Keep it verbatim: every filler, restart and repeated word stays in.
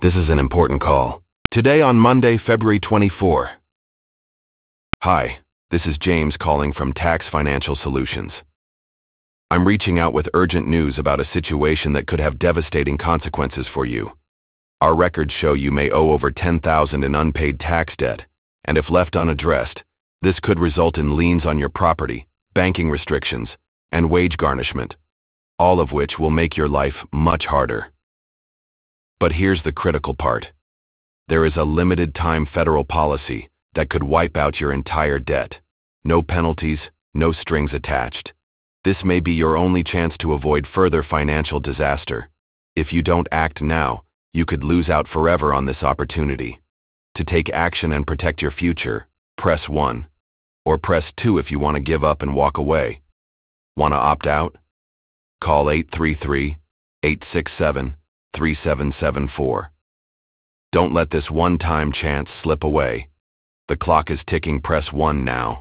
This is an important call. Today on Monday, February twenty-fourth. Hi, this is James calling from Tax Financial Solutions. I'm reaching out with urgent news about a situation that could have devastating consequences for you. Our records show you may owe over ten thousand dollars in unpaid tax debt, and if left unaddressed, this could result in liens on your property, banking restrictions, and wage garnishment, all of which will make your life much harder. But here's the critical part. There is a limited time federal policy that could wipe out your entire debt. No penalties, no strings attached. This may be your only chance to avoid further financial disaster. If you don't act now, you could lose out forever on this opportunity. To take action and protect your future, press one. Or press two if you want to give up and walk away. Want to opt out? Call eight three three, eight six seven, three seven seven four. Don't let this one-time chance slip away. The clock is ticking. Press one now.